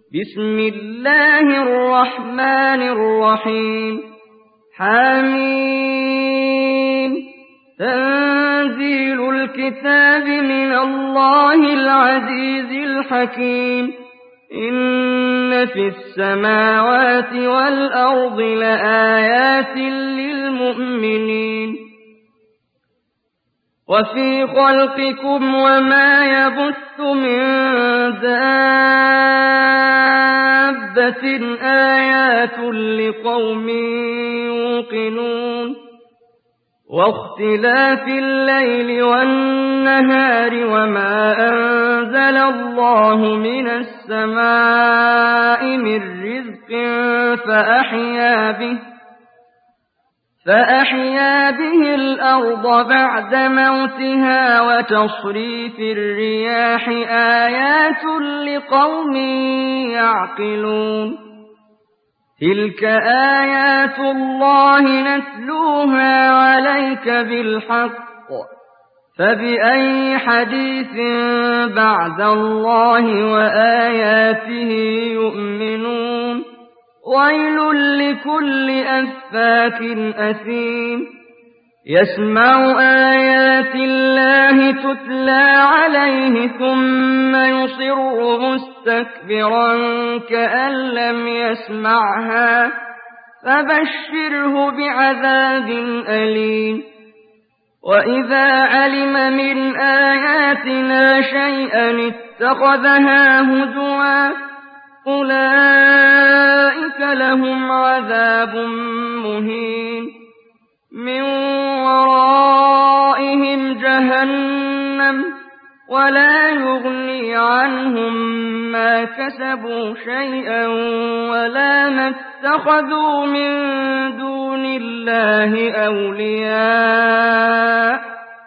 بسم الله الرحمن الرحيم حميم تنزيل الكتاب من الله العزيز الحكيم إن في السماوات والأرض لآيات للمؤمنين وفي خلقكم وما يبث من دابة آيات لقوم يوقنون واختلاف الليل والنهار وما أنزل الله من السماء من رزق فأحيا به الأرض بعد موتها وتصريف الرياح آيات لقوم يعقلون تلك آيات الله نتلوها عليك بالحق فبأي حديث بعد الله وآياته يؤمنون ويل لكل أفاك أثيم يسمع آيات الله تتلى عليه ثم يصر مستكبرا كأن لم يسمعها فبشره بعذاب أليم وإذا علم من آياتنا شيئا اتخذها هزوا أولئك لهم عذاب مهين من ورائهم جهنم ولا يغني عنهم ما كسبوا شيئا ولا ما اتخذوا من دون الله أولياء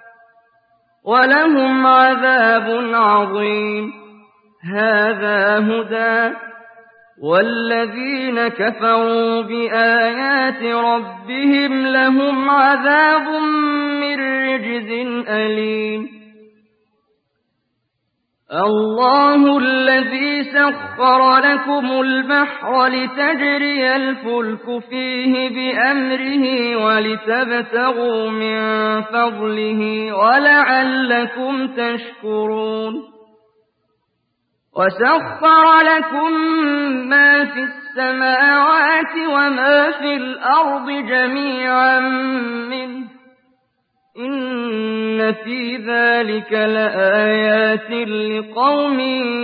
ولهم عذاب عظيم هذا هدى والذين كفروا بآيات ربهم لهم عذاب من رجز أليم الله الذي سخر لكم البحر لتجري الفلك فيه بأمره ولتبتغوا من فضله ولعلكم تشكرون وسخر لكم ما في السماوات وما في الأرض جميعا منه إن في ذلك لآيات لقوم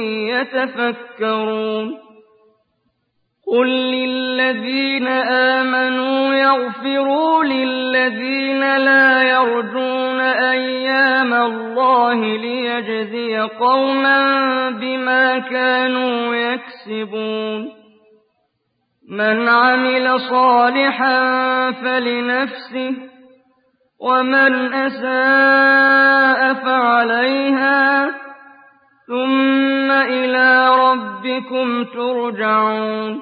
يتفكرون قل للذين آمنوا يغفروا للذين لا يرجون أيام الله ليجزي قوما بما كانوا يكسبون من عمل صالحا فلنفسه ومن أساء فعليها ثم إلى ربكم ترجعون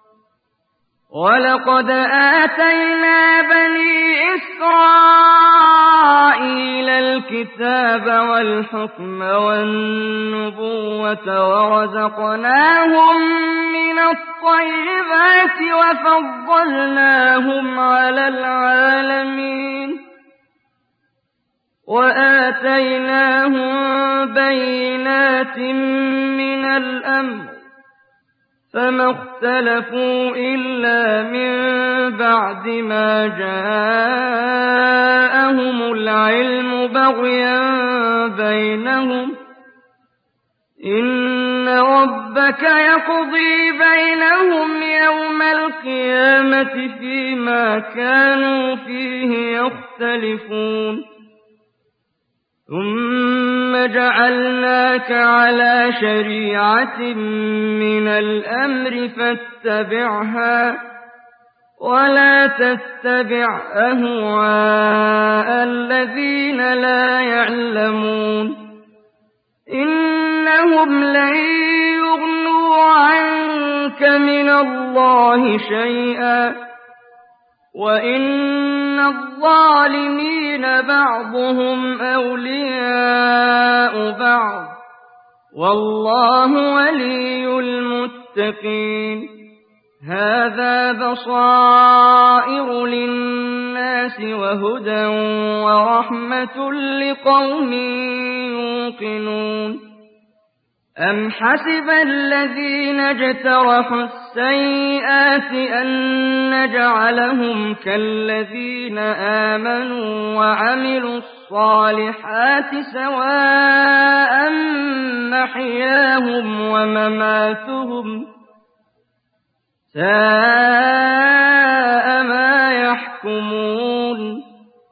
ولقد آتينا بني إسرائيل الكتاب والحكم والنبوة ورزقناهم من الطيبات وفضلناهم على العالمين وآتيناهم بينات من الأمر فما اختلفوا إلا من بعد ما جاءهم العلم بغيا بينهم إن ربك يقضي بينهم يوم القيامة فيما كانوا فيه يختلفون ثم جعلناك على شريعة من الأمر فاتبعها ولا تتبع أهواء الذين لا يعلمون إنهم لن يغنوا عنك من الله شيئا وإن الظالمين بعضهم أولياء بعض والله ولي المتقين للمتقين هذا بصائر للناس وهدى ورحمة لقوم يوقنون أم حسب الذين اجترحوا السيئات أن نجعلهم كالذين آمنوا وعملوا الصالحات سواء محياهم ومماتهم ساء ما يحكمون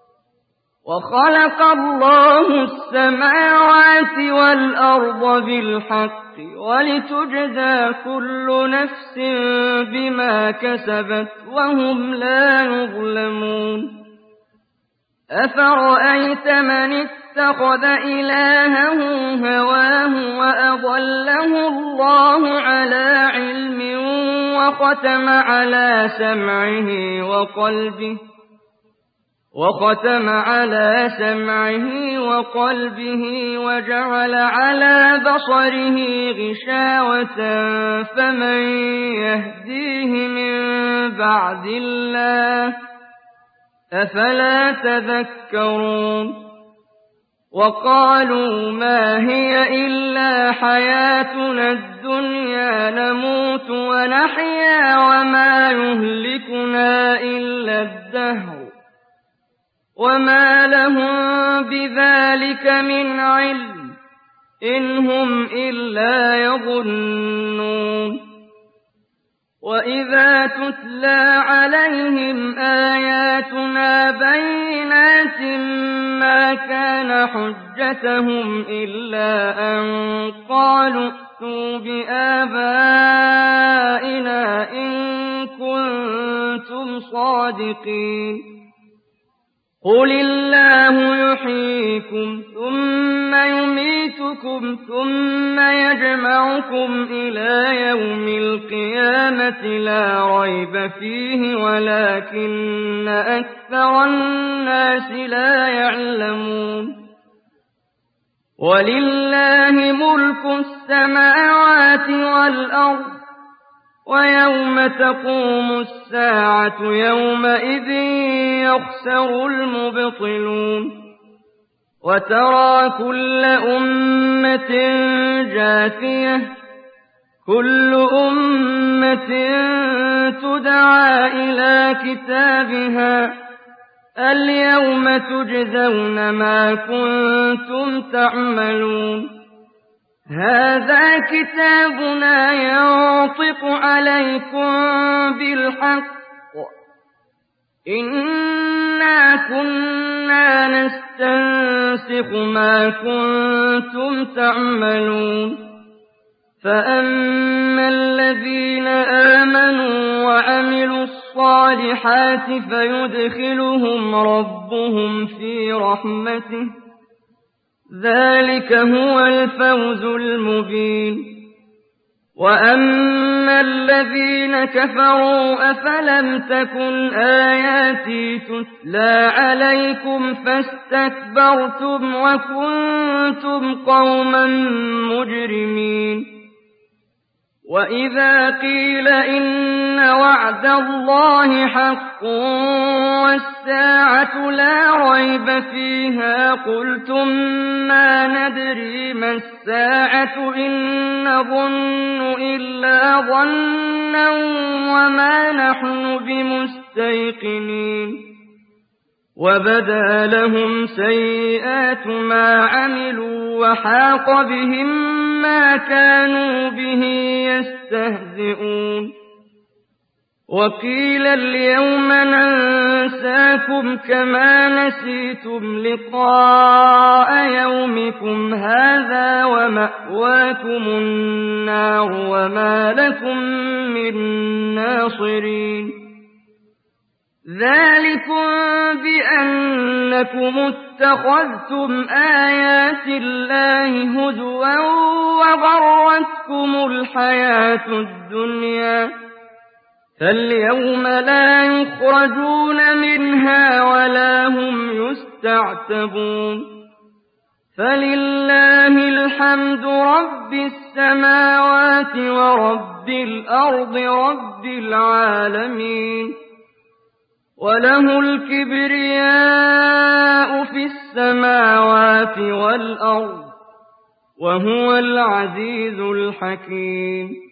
وخلق الله السماوات والأرض بالحق ولتجزى كل نفس بما كسبت وهم لا يظلمون أفرأيت من اتخذ إلهه هواه وأضله الله على علم وختم على سمعه وقلبه وجعل على بصره غشاوة فمن يهديه من بعد الله أفلا تذكرون وقالوا ما هي إلا حياتنا الدنيا نموت ونحيا وما يهلكنا إلا الدهر وما لهم بذلك من علم إن هم إلا يظنون وإذا تتلى عليهم آياتنا بينات ما كان حجتهم إلا أن قالوا ائتوا بآبائنا إن كنتم صادقين قل الله يحييكم ثم يميتكم ثم يجمعكم إلى يوم القيامة لا ريب فيه ولكن أكثر الناس لا يعلمون ولله ملك السماوات والأرض ويوم تقوم الساعة يومئذ يخسر المبطلون وترى كل أمة جاثية كل أمة تدعى إلى كتابها اليوم تجزون ما كنتم تعملون هذا كتابنا ينطق عليكم بالحق إنا كنا نستنسخ ما كنتم تعملون فأما الذين آمنوا وعملوا الصالحات فيدخلهم ربهم في رحمته ذلك هو الفوز المبين وأما الذين كفروا أفلم تكن آياتي تتلى عليكم فاستكبرتم وكنتم قوما مجرمين وإذا قيل إن وعد الله حق والساعة لا ريب فيها قلتم ما ندري ما الساعة إن نظن إلا ظنا وما نحن بمستيقنين وبدا لهم سيئات ما عملوا وحاق بهم ما كانوا به يستهزئون وقيل اليوم ننساكم كما نسيتم لقاء يومكم هذا ومأواكم النار وما لكم من ناصرين ذلكم بأنكم اتخذتم آيات الله هزوا وغرتكم الحياة الدنيا فاليوم لا يخرجون منها ولا هم يستعتبون فلله الحمد رب السماوات ورب الأرض رب العالمين وله الكبرياء في السماوات والأرض وهو العزيز الحكيم